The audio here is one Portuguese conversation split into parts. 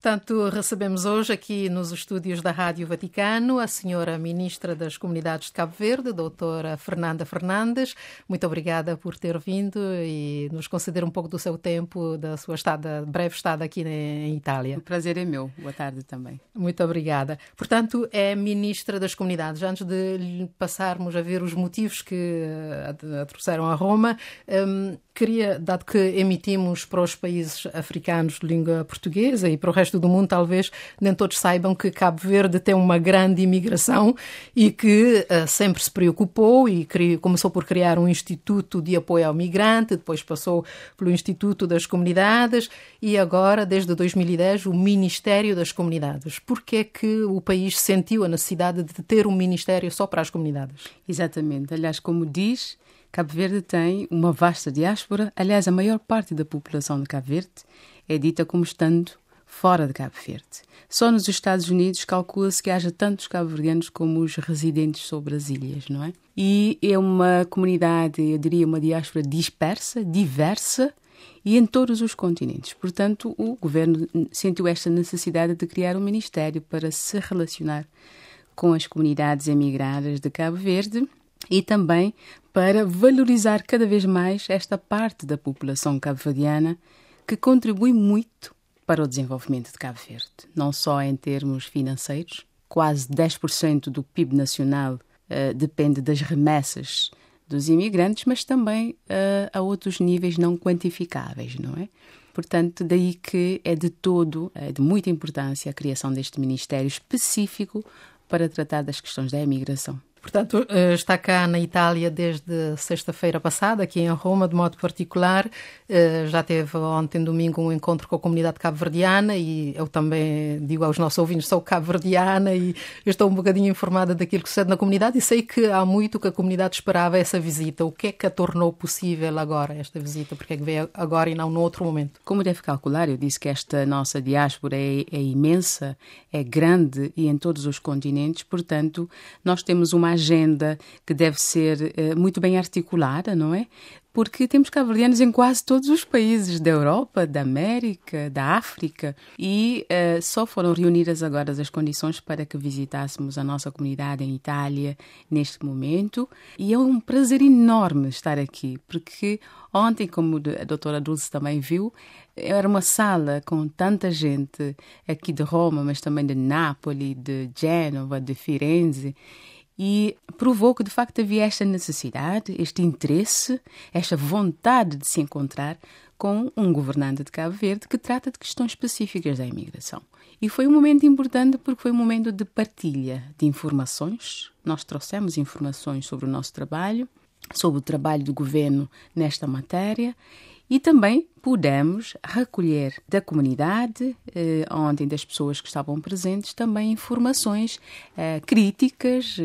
Portanto, recebemos hoje aqui nos estúdios da Rádio Vaticano a senhora Ministra das Comunidades de Cabo Verde, doutora Fernanda Fernandes. Muito obrigada por ter vindo e nos conceder um pouco do seu tempo, da sua breve estada aqui em Itália. O prazer é meu. Boa tarde também. Muito obrigada. Portanto, é Ministra das Comunidades. Antes de passarmos a ver os motivos que a trouxeram a Roma, queria, dado que emitimos para os países africanos de língua portuguesa e para o resto do mundo, talvez nem todos saibam que Cabo Verde tem uma grande imigração e que sempre se preocupou e começou por criar um Instituto de Apoio ao Migrante, depois passou pelo Instituto das Comunidades e agora, desde 2010, o Ministério das Comunidades. Por que é que o país sentiu a necessidade de ter um ministério só para as comunidades? Exatamente. Aliás, como diz, Cabo Verde tem uma vasta diáspora. Aliás, a maior parte da população de Cabo Verde é dita como estando fora de Cabo Verde. Só nos Estados Unidos calcula-se que haja tantos cabo-verdianos como os residentes sobre as ilhas, não é? E é uma comunidade, eu diria, uma diáspora dispersa, diversa e em todos os continentes. Portanto, o governo sentiu esta necessidade de criar um ministério para se relacionar com as comunidades emigradas de Cabo Verde e também para valorizar cada vez mais esta parte da população cabo-verdiana que contribui muito para o desenvolvimento de Cabo Verde, não só em termos financeiros, quase 10% do PIB nacional depende das remessas dos imigrantes, mas também a outros níveis não quantificáveis, não é? Portanto, daí que é de muita importância a criação deste ministério específico para tratar das questões da imigração. Portanto, está cá na Itália desde sexta-feira passada, aqui em Roma, de modo particular. Já teve ontem, domingo, um encontro com a comunidade cabo-verdiana e eu também digo aos nossos ouvintes, sou cabo-verdiana e estou um bocadinho informada daquilo que sucede na comunidade e sei que há muito que a comunidade esperava essa visita. O que é que a tornou possível agora, esta visita? Porque é que veio agora e não no outro momento? Como deve calcular, eu disse que esta nossa diáspora é imensa, é grande e em todos os continentes, portanto, nós temos uma agenda que deve ser muito bem articulada, não é? Porque temos cabo-verdianos em quase todos os países da Europa, da América, da África e só foram reunidas agora as condições para que visitássemos a nossa comunidade em Itália neste momento e é um prazer enorme estar aqui, porque ontem, como a doutora Dulce também viu, era uma sala com tanta gente aqui de Roma, mas também de Nápoles, de Génova, de Firenze, e provou que, de facto, havia esta necessidade, este interesse, esta vontade de se encontrar com um governante de Cabo Verde que trata de questões específicas da imigração. E foi um momento importante porque foi um momento de partilha de informações. Nós trouxemos informações sobre o nosso trabalho, sobre o trabalho do governo nesta matéria e também pudemos recolher da comunidade, ontem das pessoas que estavam presentes, também informações críticas,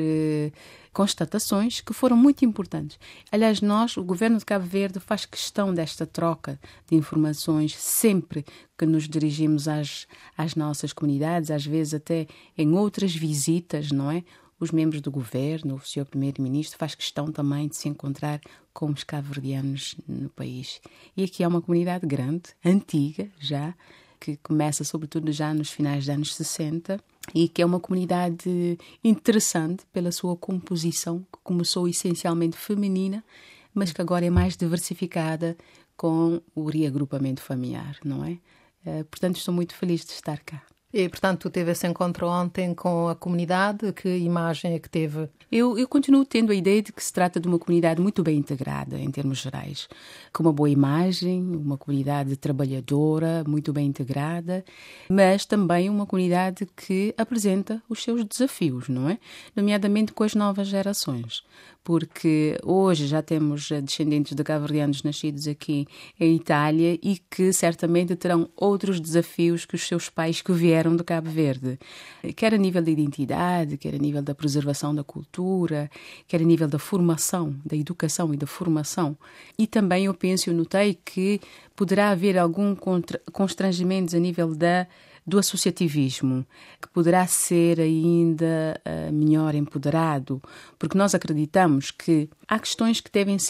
constatações que foram muito importantes. Aliás, o Governo de Cabo Verde faz questão desta troca de informações sempre que nos dirigimos às nossas comunidades, às vezes até em outras visitas, não é? Os membros do governo, o Sr. Primeiro-Ministro, faz questão também de se encontrar com os cabo-verdianos no país. E aqui é uma comunidade grande, antiga já, que começa sobretudo já nos finais dos anos 60 e que é uma comunidade interessante pela sua composição, que começou essencialmente feminina, mas que agora é mais diversificada com o reagrupamento familiar, não é? Portanto, estou muito feliz de estar cá. E, portanto, teve esse encontro ontem com a comunidade. Que imagem é que teve? Eu continuo tendo a ideia de que se trata de uma comunidade muito bem integrada, em termos gerais. Com uma boa imagem, uma comunidade trabalhadora, muito bem integrada, mas também uma comunidade que apresenta os seus desafios, não é? Nomeadamente com as novas gerações. Porque hoje já temos descendentes de cabo-verdianos nascidos aqui em Itália e que certamente terão outros desafios que os seus pais que vieram de Cabo Verde, quer a nível da identidade, quer a nível da preservação da cultura, quer a nível da formação, da educação e da formação. E também eu notei que poderá haver algum constrangimento a nível do associativismo, que poderá ser ainda melhor empoderado, porque nós acreditamos que há questões que devem ser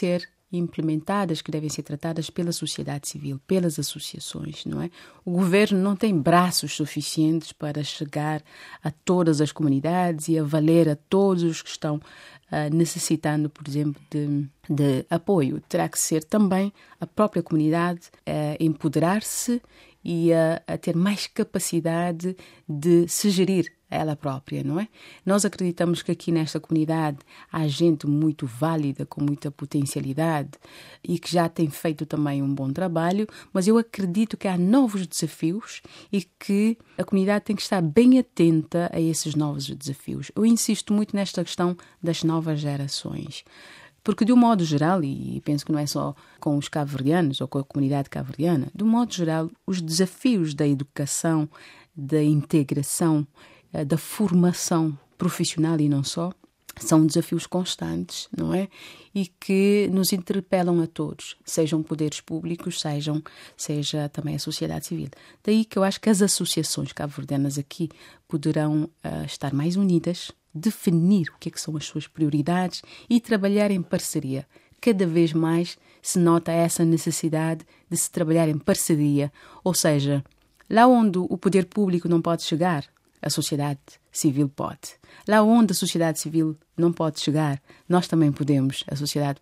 implementadas, que devem ser tratadas pela sociedade civil, pelas associações, não é? O governo não tem braços suficientes para chegar a todas as comunidades e a valer a todos os que estão necessitando, por exemplo, de apoio. Terá que ser também a própria comunidade a empoderar-se e a ter mais capacidade de se gerir ela própria, não é? Nós acreditamos que aqui nesta comunidade há gente muito válida, com muita potencialidade e que já tem feito também um bom trabalho, mas eu acredito que há novos desafios e que a comunidade tem que estar bem atenta a esses novos desafios. Eu insisto muito nesta questão das novas gerações. Porque, de um modo geral, e penso que não é só com os cabo-verdianos ou com a comunidade cabo-verdiana, de um modo geral, os desafios da educação, da integração, da formação profissional e não só, são desafios constantes, não é? E que nos interpelam a todos, sejam poderes públicos, seja também a sociedade civil. Daí que eu acho que as associações cabo-verdianas aqui poderão estar mais unidas, definir o que é que são as suas prioridades e trabalhar em parceria. Cada vez mais se nota essa necessidade de se trabalhar em parceria, ou seja, lá onde o poder público não pode chegar, a sociedade civil pode. Lá onde a sociedade civil não pode chegar, nós também podemos, a sociedade,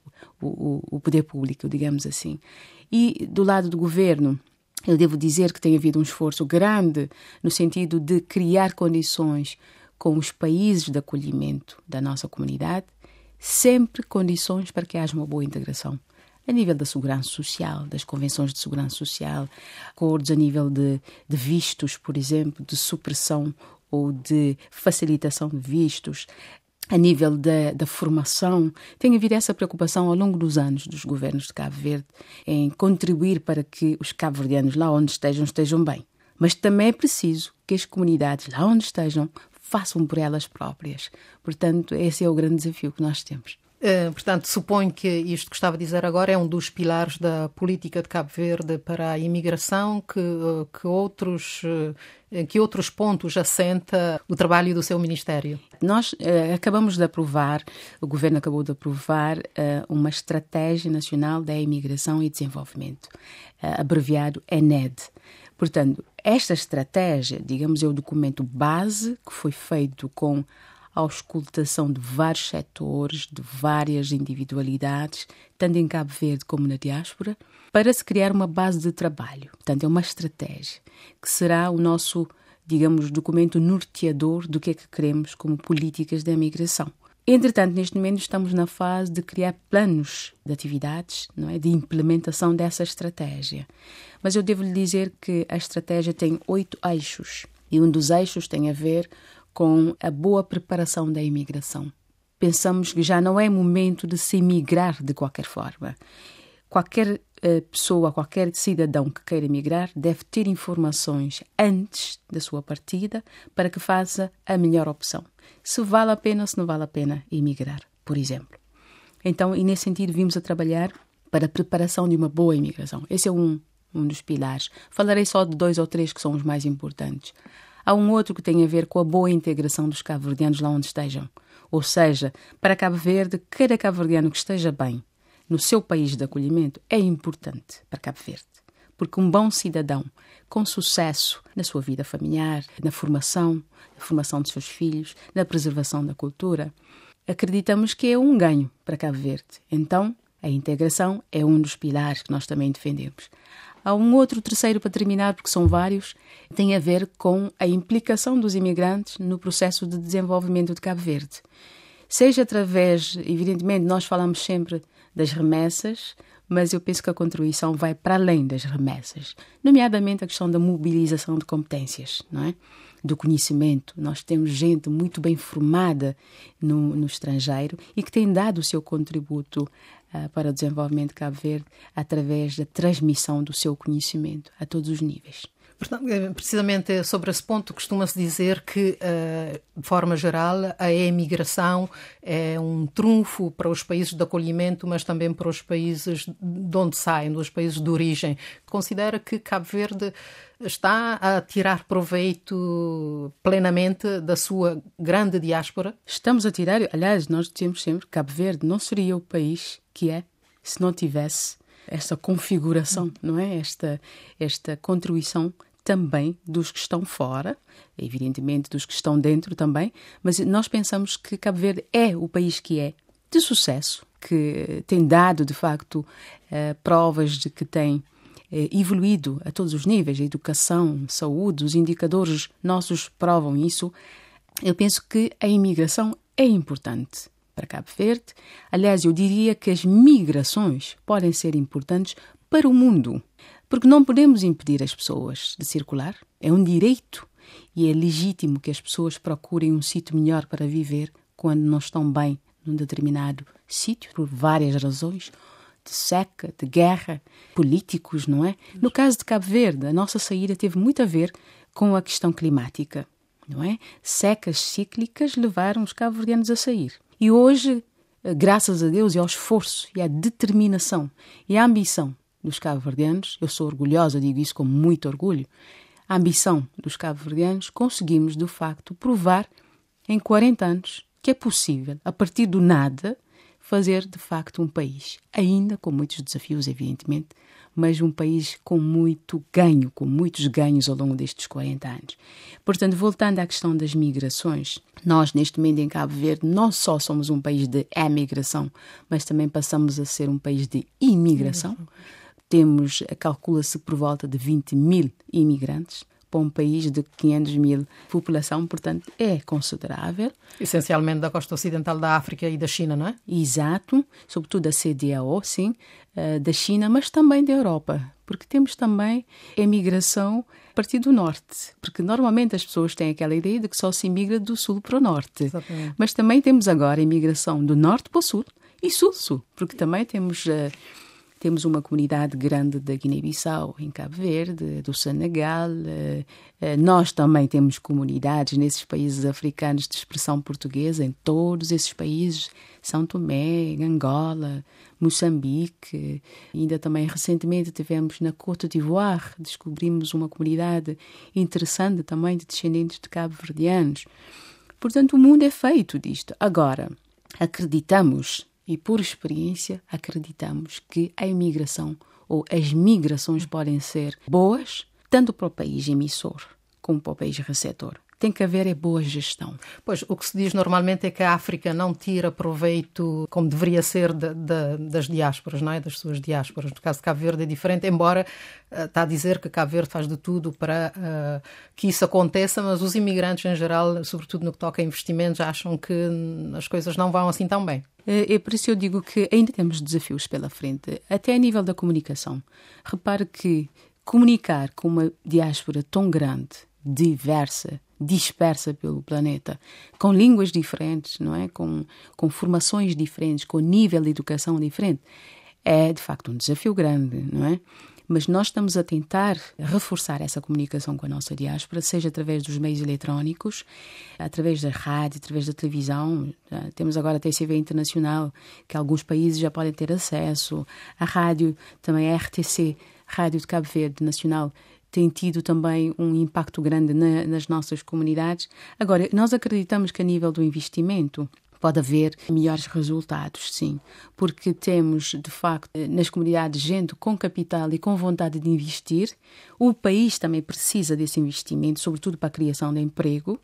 o poder público, digamos assim. E do lado do governo, eu devo dizer que tem havido um esforço grande no sentido de criar condições com os países de acolhimento da nossa comunidade, sempre condições para que haja uma boa integração. A nível da segurança social, das convenções de segurança social, acordos a nível de vistos, por exemplo, de supressão ou de facilitação de vistos, a nível da formação. Tem havido essa preocupação ao longo dos anos dos governos de Cabo Verde em contribuir para que os cabo-verdianos, lá onde estejam bem. Mas também é preciso que as comunidades, lá onde estejam, façam por elas próprias. Portanto, esse é o grande desafio que nós temos. Portanto, suponho que isto que estava a dizer agora é um dos pilares da política de Cabo Verde para a imigração, em que outros pontos assenta o trabalho do seu Ministério? Nós acabamos de aprovar, o Governo acabou de aprovar uma Estratégia Nacional da Imigração e Desenvolvimento, abreviado ENED. Portanto, esta estratégia, digamos, é o documento base que foi feito com a auscultação de vários setores, de várias individualidades, tanto em Cabo Verde como na diáspora, para se criar uma base de trabalho. Portanto, é uma estratégia que será o nosso, digamos, documento norteador do que é que queremos como políticas da imigração. Entretanto, neste momento estamos na fase de criar planos de atividades, não é? De implementação dessa estratégia. Mas eu devo lhe dizer que a estratégia tem 8 eixos e um dos eixos tem a ver com a boa preparação da imigração. Pensamos que já não é momento de se emigrar de qualquer forma. Qualquer pessoa, qualquer cidadão que queira emigrar deve ter informações antes da sua partida para que faça a melhor opção. Se vale a pena ou se não vale a pena emigrar, por exemplo. Então, e nesse sentido, vimos a trabalhar para a preparação de uma boa imigração. Esse é um dos pilares. Falarei só de 2 ou 3 que são os mais importantes. Há um outro que tem a ver com a boa integração dos cabo-verdianos lá onde estejam. Ou seja, para Cabo Verde, cada cabo-verdiano que esteja bem no seu país de acolhimento é importante para Cabo Verde. Porque um bom cidadão com sucesso na sua vida familiar, na formação dos seus filhos, na preservação da cultura, acreditamos que é um ganho para Cabo Verde. Então, a integração é um dos pilares que nós também defendemos. Há um outro terceiro para terminar, porque são vários, tem a ver com a implicação dos imigrantes no processo de desenvolvimento de Cabo Verde. Seja através, evidentemente, nós falamos sempre das remessas, mas eu penso que a contribuição vai para além das remessas, nomeadamente a questão da mobilização de competências, não é? Do conhecimento. Nós temos gente muito bem formada no estrangeiro e que tem dado o seu contributo para o desenvolvimento de Cabo Verde através da transmissão do seu conhecimento a todos os níveis. Portanto, precisamente sobre esse ponto, costuma-se dizer que, de forma geral, a imigração é um trunfo para os países de acolhimento, mas também para os países de onde saem, dos países de origem. Considera que Cabo Verde está a tirar proveito plenamente da sua grande diáspora? Estamos a tirar, aliás, nós dizemos sempre que Cabo Verde não seria o país que é se não tivesse esta configuração, não é? Esta contribuição também dos que estão fora, evidentemente dos que estão dentro também, mas nós pensamos que Cabo Verde é o país que é, de sucesso, que tem dado, de facto, provas de que tem evoluído a todos os níveis, a educação, a saúde, os indicadores nossos provam isso. Eu penso que a imigração é importante para Cabo Verde. Aliás, eu diria que as migrações podem ser importantes para o mundo, porque não podemos impedir as pessoas de circular. É um direito e é legítimo que as pessoas procurem um sítio melhor para viver quando não estão bem num determinado sítio, por várias razões, de seca, de guerra, políticos, não é? No caso de Cabo Verde, a nossa saída teve muito a ver com a questão climática, não é? Secas cíclicas levaram os cabo-verdianos a sair. E hoje, graças a Deus e ao esforço e à determinação e à ambição dos cabo-verdianos, eu sou orgulhosa, digo isso com muito orgulho, a ambição dos cabo-verdianos, conseguimos, de facto, provar em 40 anos que é possível, a partir do nada, fazer, de facto, um país, ainda com muitos desafios, evidentemente, mas um país com muito ganho, com muitos ganhos ao longo destes 40 anos. Portanto, voltando à questão das migrações, nós, neste momento, em Cabo Verde, não só somos um país de emigração, mas também passamos a ser um país de imigração. Temos, calcula-se, por volta de 20 mil imigrantes para um país de 500 mil população, portanto, é considerável. Essencialmente da costa ocidental da África e da China, não é? Exato, sobretudo da CDAO, sim, da China, mas também da Europa, porque temos também a imigração a partir do norte, porque normalmente as pessoas têm aquela ideia de que só se imigra do sul para o norte. Exatamente. Mas também temos agora a imigração do norte para o sul e sul-sul, porque também temos uma comunidade grande da Guiné-Bissau, em Cabo Verde, do Senegal. Nós também temos comunidades nesses países africanos de expressão portuguesa, em todos esses países, São Tomé, Angola, Moçambique. Ainda também recentemente tivemos na Côte d'Ivoire, descobrimos uma comunidade interessante também de descendentes de cabo-verdianos. Portanto, o mundo é feito disto. Agora, acreditamos, e por experiência acreditamos que a imigração ou as migrações podem ser boas, tanto para o país emissor como para o país receptor. Tem que haver boa gestão. Pois, o que se diz normalmente é que a África não tira proveito como deveria ser das diásporas, não é? Das suas diásporas. No caso de Cabo Verde é diferente, embora está a dizer que Cabo Verde faz de tudo para que isso aconteça, mas os imigrantes em geral, sobretudo no que toca a investimentos, acham que as coisas não vão assim tão bem. É por isso eu digo que ainda temos desafios pela frente, até a nível da comunicação. Repare que comunicar com uma diáspora tão grande, diversa, dispersa pelo planeta, com línguas diferentes, não é? Com formações diferentes, com nível de educação diferente, é de facto um desafio grande, não é? Mas nós estamos a tentar reforçar essa comunicação com a nossa diáspora, seja através dos meios eletrónicos, através da rádio, através da televisão. Temos agora a TCV Internacional, que alguns países já podem ter acesso. A rádio, também a RTC, Rádio de Cabo Verde Nacional, tem tido também um impacto grande nas nossas comunidades. Agora, nós acreditamos que a nível do investimento pode haver melhores resultados, sim, porque temos, de facto, nas comunidades gente com capital e com vontade de investir. O país também precisa desse investimento, sobretudo para a criação de emprego,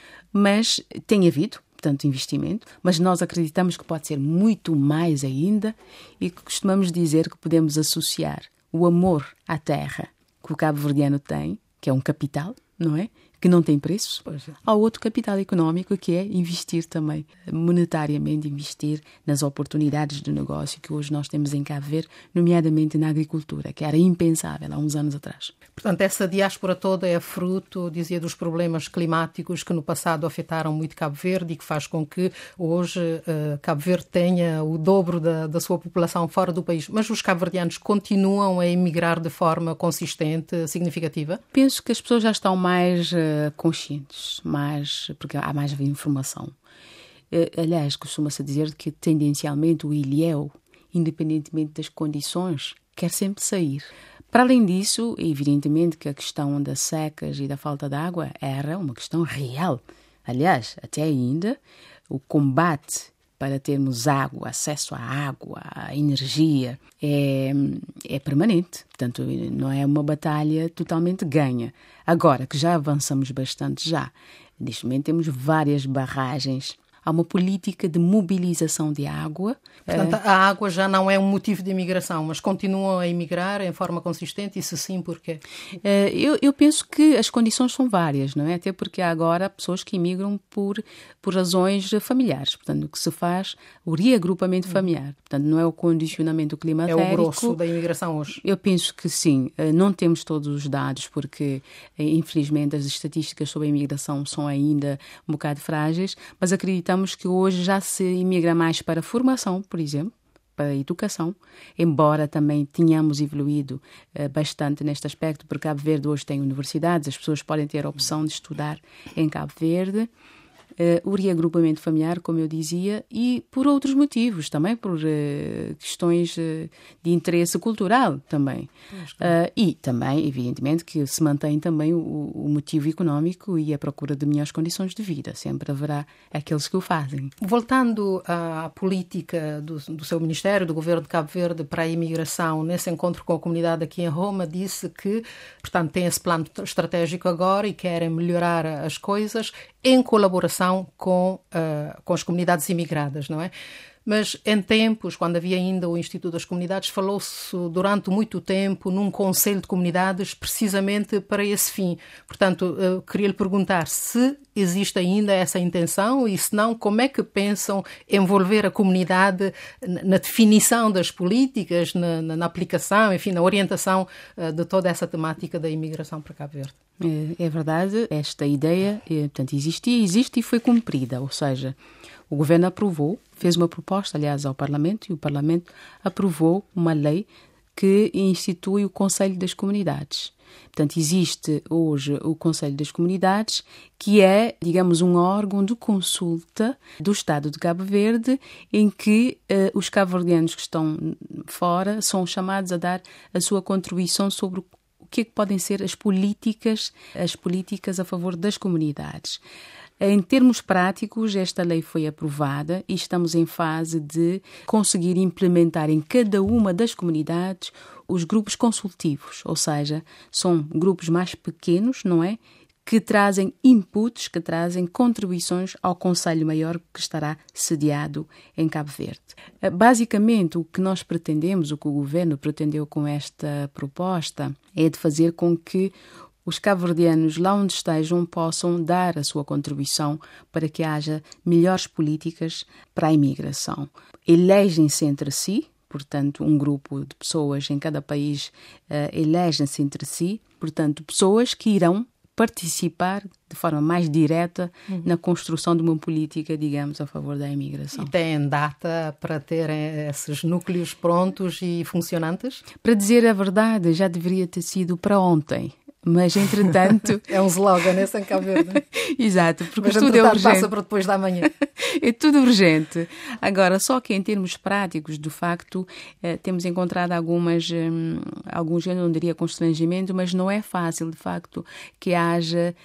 mas tem havido, portanto, investimento, mas nós acreditamos que pode ser muito mais ainda e costumamos dizer que podemos associar o amor à terra que o cabo-verdiano tem, que é um capital, não é? Que não tem preço, ao outro capital económico, que é investir também, monetariamente investir nas oportunidades de negócio que hoje nós temos em Cabo Verde, nomeadamente na agricultura, que era impensável há uns anos atrás. Portanto, essa diáspora toda é fruto, dizia, dos problemas climáticos que no passado afetaram muito Cabo Verde e que faz com que hoje Cabo Verde tenha o dobro da sua população fora do país. Mas os cabo-verdianos continuam a emigrar de forma consistente, significativa? Penso que as pessoas já estão mais conscientes, porque há mais informação. Aliás, costuma-se dizer que tendencialmente o ilhéu, independentemente das condições, quer sempre sair. Para além disso, evidentemente que a questão das secas e da falta de água era uma questão real. Aliás, até ainda, o combate para termos água, acesso à água, à energia, é permanente. Portanto, não é uma batalha totalmente ganha. Agora que já avançamos bastante neste momento temos várias barragens. Há uma política de mobilização de água. Portanto, a água já não é um motivo de imigração, mas continuam a emigrar em forma consistente, e se sim, porquê? Eu penso que as condições são várias, não é? Até porque há agora pessoas que imigram por razões familiares. Portanto, o que se faz, o reagrupamento familiar. Portanto, não é o condicionamento climatérico. É o grosso da imigração hoje? Eu penso que sim. Não temos todos os dados, porque, infelizmente, as estatísticas sobre a imigração são ainda um bocado frágeis, mas acreditamos que hoje já se imigra mais para a formação, por exemplo, para a educação, embora também tenhamos evoluído bastante neste aspecto, porque Cabo Verde hoje tem universidades, as pessoas podem ter a opção de estudar em Cabo Verde. O reagrupamento familiar, como eu dizia, e por outros motivos, também por questões de interesse cultural também. E também, evidentemente, que se mantém também o motivo económico e a procura de melhores condições de vida. Sempre haverá aqueles que o fazem. Voltando à política do seu Ministério, do Governo de Cabo Verde para a imigração, nesse encontro com a comunidade aqui em Roma, disse que, portanto, tem esse plano estratégico agora e querem melhorar as coisas em colaboração com as comunidades imigradas, não é? Mas em tempos, quando havia ainda o Instituto das Comunidades, falou-se durante muito tempo num conselho de comunidades precisamente para esse fim. Portanto, queria lhe perguntar se existe ainda essa intenção e, se não, como é que pensam envolver a comunidade na definição das políticas, na aplicação, enfim, na orientação de toda essa temática da imigração para Cabo Verde? É verdade, esta ideia, portanto, existe e foi cumprida, ou seja, o governo aprovou, fez uma proposta, aliás, ao Parlamento, e o Parlamento aprovou uma lei que institui o Conselho das Comunidades. Portanto, existe hoje o Conselho das Comunidades, que é, digamos, um órgão de consulta do Estado de Cabo Verde, em que os cabo-verdianos que estão fora são chamados a dar a sua contribuição sobre o que podem ser as políticas a favor das comunidades. Em termos práticos, esta lei foi aprovada e estamos em fase de conseguir implementar em cada uma das comunidades os grupos consultivos, ou seja, são grupos mais pequenos, não é? Que trazem inputs, que trazem contribuições ao Conselho Maior que estará sediado em Cabo Verde. Basicamente, o que nós pretendemos, o que o Governo pretendeu com esta proposta, é de fazer com que os cabo-verdianos, lá onde estejam, possam dar a sua contribuição para que haja melhores políticas para a imigração. Elegem-se entre si, portanto, um grupo de pessoas em cada país elegem-se entre si, portanto, pessoas que irão participar de forma mais direta na construção de uma política, digamos, a favor da imigração. E têm data para ter esses núcleos prontos e funcionantes? Para dizer a verdade, já deveria ter sido para ontem. Mas, entretanto... É um slogan, esse em Cabo Verde. Exato, porque mas, tudo é urgente. Passa para depois da manhã. É tudo urgente. Agora, só que em termos práticos, de facto, temos encontrado alguns, eu não diria constrangimento, mas não é fácil, de facto, que haja,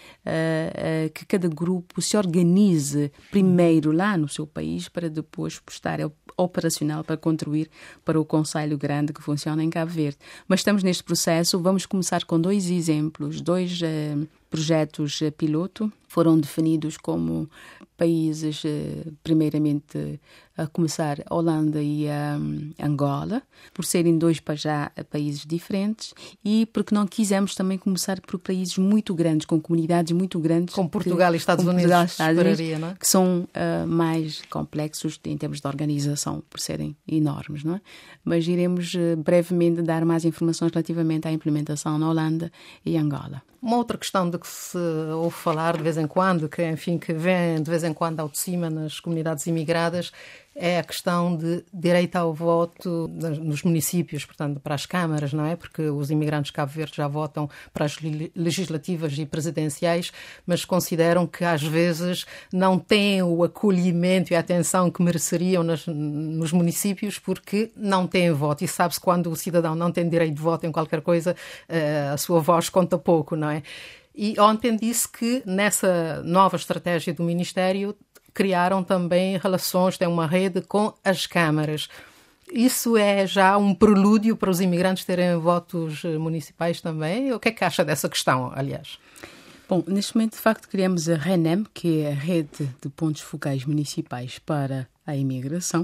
que cada grupo se organize primeiro lá no seu país para depois estar operacional para contribuir para o Conselho Grande que funciona em Cabo Verde. Mas estamos neste processo, vamos começar com 2 exemplos, 2 projetos piloto. Foram definidos como países, primeiramente, a começar a Holanda e a Angola, por serem 2 países diferentes e porque não quisemos também começar por países muito grandes, com comunidades muito grandes. Como Portugal e Estados Unidos, não é? Que são mais complexos em termos de organização, por serem enormes, não é? Mas iremos brevemente dar mais informações relativamente à implementação na Holanda e Angola. Uma outra questão de que se ouve falar de vez em quando, que vem de vez em quando ao de cima nas comunidades imigradas, é a questão de direito ao voto nos municípios, portanto, para as câmaras, não é? Porque os imigrantes de Cabo Verde já votam para as legislativas e presidenciais, mas consideram que às vezes não têm o acolhimento e a atenção que mereceriam nos municípios porque não têm voto. E sabe-se, quando o cidadão não tem direito de voto em qualquer coisa, a sua voz conta pouco, não é? E ontem disse que nessa nova estratégia do Ministério criaram também relações, têm uma rede com as câmaras. Isso é já um prelúdio para os imigrantes terem votos municipais também? O que é que acha dessa questão, aliás? Bom, neste momento, de facto, criamos a RENEM, que é a Rede de Pontos Focais Municipais para a Imigração,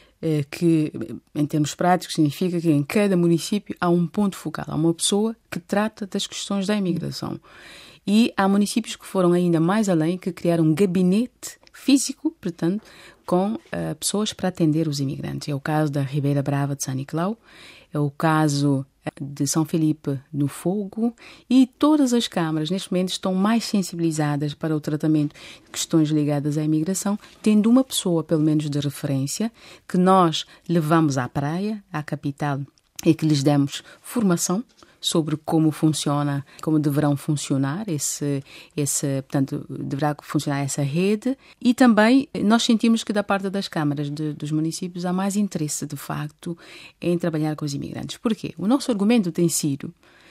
que, em termos práticos, significa que em cada município há um ponto focal, há uma pessoa que trata das questões da imigração. E há municípios que foram ainda mais além, que criaram um gabinete físico, portanto, com pessoas para atender os imigrantes. É o caso da Ribeira Brava de São Nicolau, é o caso de São Felipe no Fogo, e todas as câmaras neste momento estão mais sensibilizadas para o tratamento de questões ligadas à imigração, tendo uma pessoa pelo menos de referência que nós levamos à praia, à capital, e que lhes demos formação sobre como funciona, como deverão funcionar portanto, deverá funcionar essa rede. E também nós sentimos que da parte das câmaras dos municípios há mais interesse, de facto, em trabalhar com os imigrantes. Porquê? O nosso argumento tem sido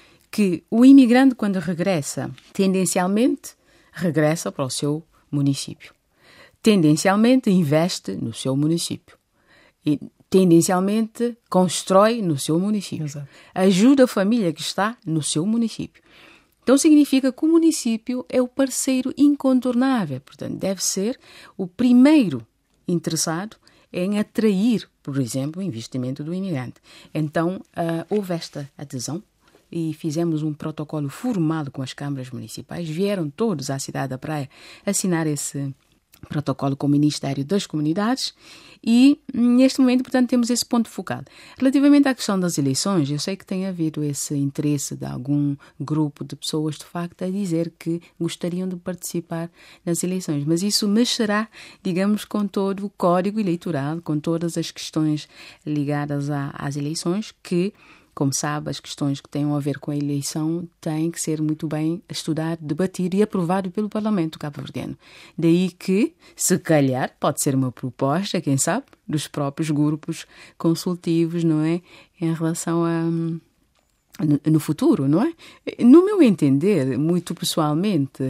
que o imigrante, quando regressa, tendencialmente regressa para o seu município. Tendencialmente investe no seu município. E tendencialmente constrói no seu município. Exato. Ajuda a família que está no seu município. Então significa que o município é o parceiro incontornável. Portanto, deve ser o primeiro interessado em atrair, por exemplo, o investimento do imigrante. Então, houve esta adesão e fizemos um protocolo formal com as câmaras municipais. Vieram todos à cidade da Praia assinar esse protocolo com o Ministério das Comunidades e, neste momento, portanto, temos esse ponto focal. Relativamente à questão das eleições, eu sei que tem havido esse interesse de algum grupo de pessoas, de facto, a dizer que gostariam de participar nas eleições, mas isso mexerá, digamos, com todo o código eleitoral, com todas as questões ligadas às eleições, que, como sabe, as questões que têm a ver com a eleição têm que ser muito bem estudado, debatido e aprovado pelo Parlamento cabo-verdiano. Daí que, se calhar, pode ser uma proposta, quem sabe, dos próprios grupos consultivos, não é? Em relação no futuro, não é? No meu entender, muito pessoalmente,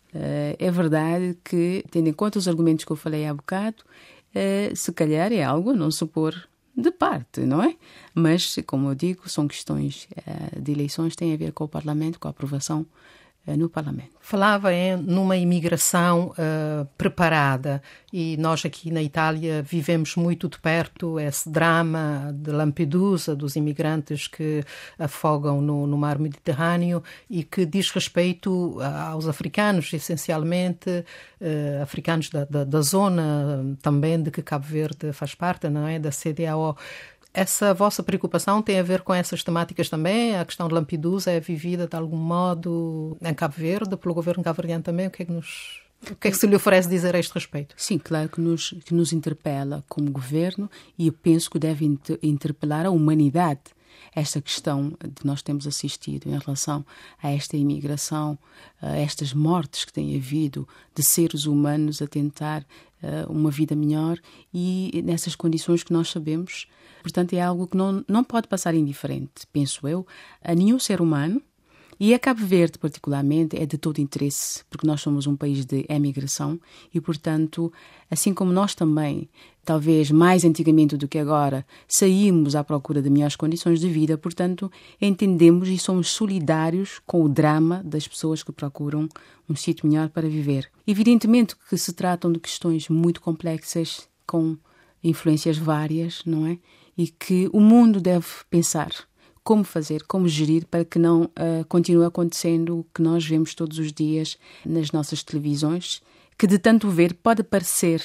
é verdade que, tendo em conta os argumentos que eu falei há bocado, se calhar é algo a não se pôr de parte, não é? Mas, como eu digo, são questões de eleições, têm a ver com o Parlamento, com a aprovação no Parlamento. Falava numa imigração preparada, e nós aqui na Itália vivemos muito de perto esse drama de Lampedusa, dos imigrantes que afogam no mar Mediterrâneo, e que diz respeito aos africanos, essencialmente africanos da zona também de que Cabo Verde faz parte, não é? Da CEDEAO. Essa vossa preocupação tem a ver com essas temáticas também? A questão de Lampedusa é vivida de algum modo em Cabo Verde, pelo governo cabo-verdiano também? O que é que se lhe oferece dizer a este respeito? Sim, claro que nos interpela como governo, e eu penso que deve interpelar a humanidade. Esta questão de nós temos assistido em relação a esta imigração, a estas mortes que têm havido de seres humanos a tentar uma vida melhor, e nessas condições que nós sabemos. Portanto, é algo que não pode passar indiferente, penso eu, a nenhum ser humano. E a Cabo Verde, particularmente, é de todo interesse, porque nós somos um país de emigração e, portanto, assim como nós também, talvez mais antigamente do que agora, saímos à procura de melhores condições de vida, portanto, entendemos e somos solidários com o drama das pessoas que procuram um sítio melhor para viver. Evidentemente que se tratam de questões muito complexas, com influências várias, não é? E que o mundo deve pensar como fazer, como gerir para que não continue acontecendo o que nós vemos todos os dias nas nossas televisões, que de tanto ver pode parecer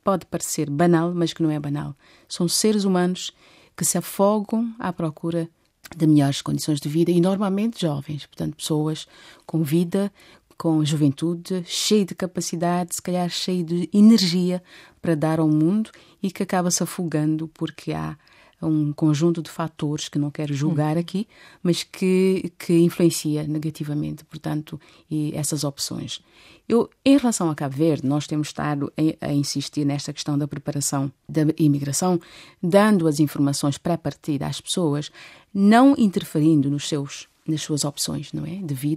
banal, mas que não é banal. São seres humanos que se afogam à procura de melhores condições de vida, e normalmente jovens, portanto pessoas com vida, com juventude, cheio de capacidade, se calhar cheio de energia para dar ao mundo, e que acaba se afogando porque há um conjunto de fatores que não quero julgar aqui, mas que influencia negativamente, portanto, e essas opções. Em relação a Cabo Verde, nós temos estado a insistir nesta questão da preparação da imigração, dando as informações pré-partida às pessoas, não interferindo nas suas opções, não é? De vida,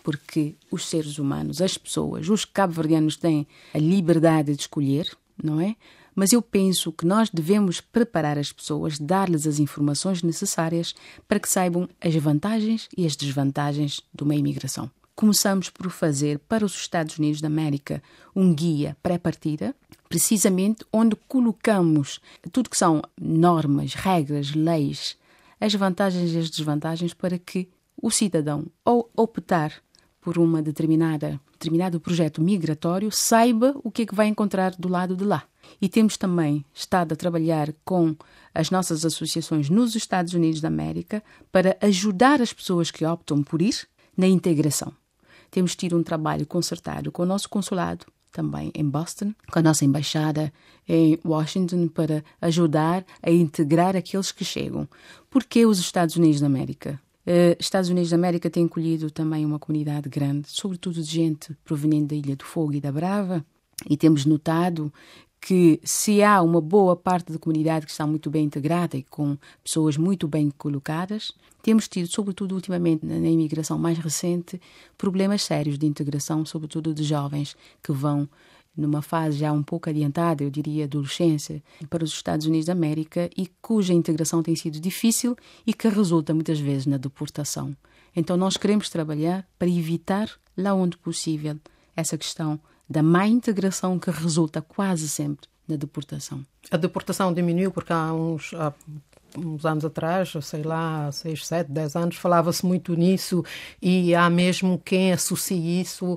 porque os seres humanos, as pessoas, os cabo-verdianos têm a liberdade de escolher, não é? Mas eu penso que nós devemos preparar as pessoas, dar-lhes as informações necessárias para que saibam as vantagens e as desvantagens de uma imigração. Começamos por fazer para os Estados Unidos da América um guia pré-partida, precisamente onde colocamos tudo que são normas, regras, leis, as vantagens e as desvantagens para que o cidadão, ao optar por um determinado projeto migratório, saiba o que é que vai encontrar do lado de lá. E temos também estado a trabalhar com as nossas associações nos Estados Unidos da América para ajudar as pessoas que optam por ir na integração. Temos tido um trabalho concertado com o nosso consulado, também em Boston, com a nossa embaixada em Washington, para ajudar a integrar aqueles que chegam. Por que os Estados Unidos da América? Estados Unidos da América tem acolhido também uma comunidade grande, sobretudo de gente proveniente da Ilha do Fogo e da Brava, e temos notado que se há uma boa parte da comunidade que está muito bem integrada e com pessoas muito bem colocadas, temos tido, sobretudo ultimamente na imigração mais recente, problemas sérios de integração, sobretudo de jovens que vão numa fase já um pouco adiantada, eu diria, adolescência, para os Estados Unidos da América e cuja integração tem sido difícil e que resulta muitas vezes na deportação. Então nós queremos trabalhar para evitar, lá onde possível, essa questão da má integração que resulta quase sempre na deportação. A deportação diminuiu porque há uns anos atrás, sei lá, 6, 7, 10 anos, falava-se muito nisso e há mesmo quem associe isso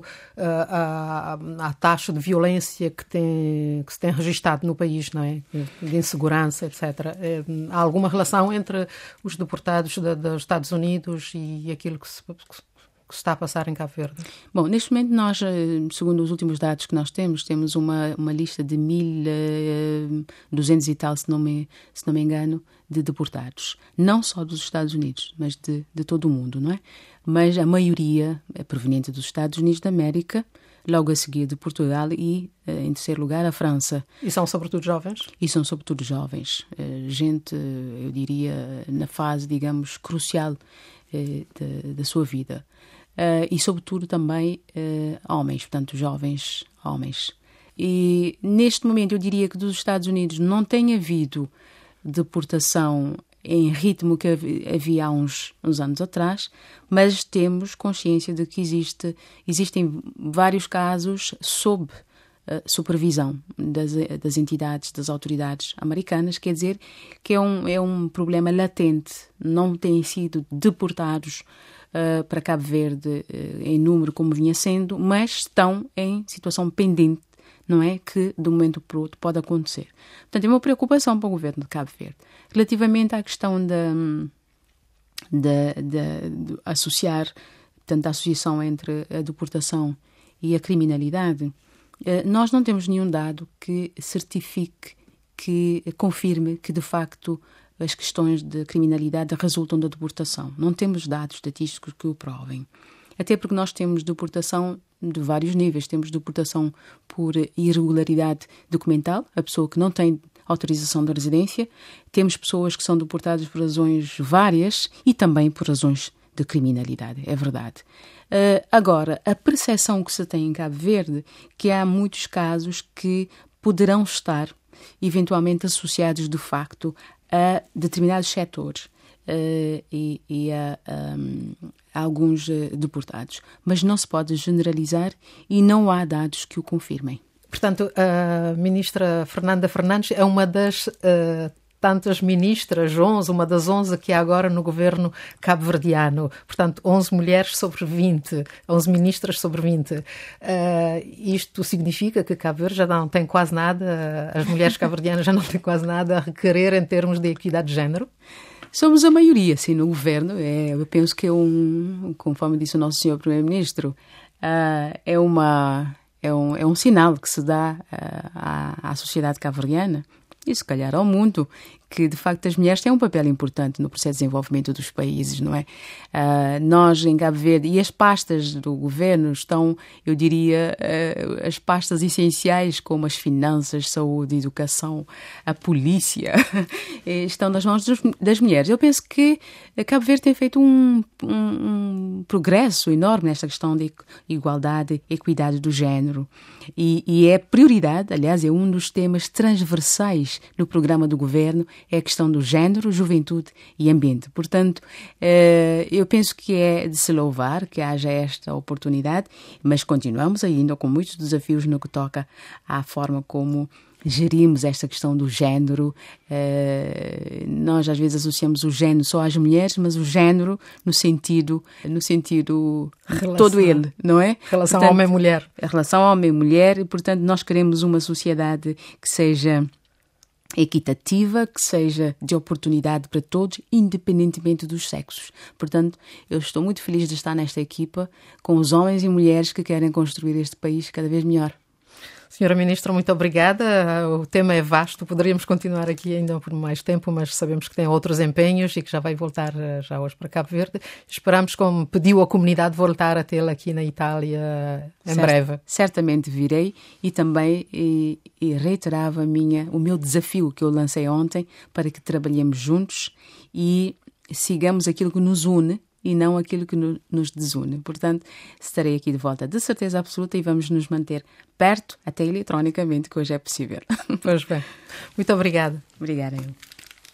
à taxa de violência que se tem registado no país, não é? De insegurança, etc. Há alguma relação entre os deportados dos Estados Unidos e aquilo que se está a passar em Cabo Verde? Bom, neste momento nós, segundo os últimos dados que nós temos uma lista de 1.200 e tal, se não me engano, de deportados. Não só dos Estados Unidos, mas de todo o mundo, não é? Mas a maioria é proveniente dos Estados Unidos da América, logo a seguir de Portugal e, em terceiro lugar, a França. E são sobretudo jovens? E são sobretudo jovens. Gente, eu diria, na fase, digamos, crucial da sua vida. E, sobretudo, também homens, portanto, jovens homens. E, neste momento, eu diria que dos Estados Unidos não tem havido deportação em ritmo que havia há uns anos atrás, mas temos consciência de que existem vários casos sob supervisão das entidades, das autoridades americanas, quer dizer que é um problema latente, não têm sido deportados para Cabo Verde em número como vinha sendo, mas estão em situação pendente, não é? Que de um momento para o outro pode acontecer. Portanto, é uma preocupação para o governo de Cabo Verde. Relativamente à questão de associar, portanto, a associação entre a deportação e a criminalidade, nós não temos nenhum dado que certifique, que confirme que, de facto, as questões de criminalidade resultam da deportação. Não temos dados estatísticos que o provem. Até porque nós temos deportação de vários níveis. Temos deportação por irregularidade documental, a pessoa que não tem autorização de residência. Temos pessoas que são deportadas por razões várias e também por razões de criminalidade, é verdade. Agora, a percepção que se tem em Cabo Verde, que há muitos casos que poderão estar eventualmente associados de facto a determinados setores e a alguns deportados. Mas não se pode generalizar e não há dados que o confirmem. Portanto, a ministra Fernanda Fernandes é uma das tantas ministras, uma das 11 que há agora no governo cabo-verdiano. Portanto, 11 mulheres sobre 20, 11 ministras sobre 20. Isto significa que Cabo Verde já não tem quase nada, as mulheres cabo-verdianas já não têm quase nada a requerer em termos de equidade de género? Somos a maioria, sim, no governo. Eu penso que conforme disse o nosso senhor primeiro-ministro, é um sinal que se dá à sociedade cabo-verdiana e se calhar ao mundo, que, de facto, as mulheres têm um papel importante no processo de desenvolvimento dos países, não é? Nós, em Cabo Verde, e as pastas do governo estão, eu diria, as pastas essenciais, como as finanças, saúde, educação, a polícia, estão nas mãos das mulheres. Eu penso que Cabo Verde tem feito um progresso enorme nesta questão de igualdade e equidade do género. E é prioridade, aliás, é um dos temas transversais no programa do governo, é a questão do género, juventude e ambiente. Portanto, eu penso que é de se louvar que haja esta oportunidade, mas continuamos ainda com muitos desafios no que toca à forma como gerimos esta questão do género. Nós às vezes associamos o género só às mulheres, mas o género no sentido todo ele, não é? Relação homem-mulher. A relação homem-mulher, e portanto nós queremos uma sociedade que seja equitativa, que seja de oportunidade para todos, independentemente dos sexos. Portanto, eu estou muito feliz de estar nesta equipa com os homens e mulheres que querem construir este país cada vez melhor. Senhora Ministra, muito obrigada. O tema é vasto, poderíamos continuar aqui ainda por mais tempo, mas sabemos que tem outros empenhos e que já vai voltar já hoje para Cabo Verde. Esperamos, como pediu a comunidade, voltar a tê-la aqui na Itália em breve. Certamente virei e também reiterava o meu desafio que eu lancei ontem para que trabalhemos juntos e sigamos aquilo que nos une e não aquilo que nos desune. Portanto, estarei aqui de volta de certeza absoluta e vamos nos manter perto, até eletronicamente, que hoje é possível. Pois bem. Muito obrigada. Obrigada, eu.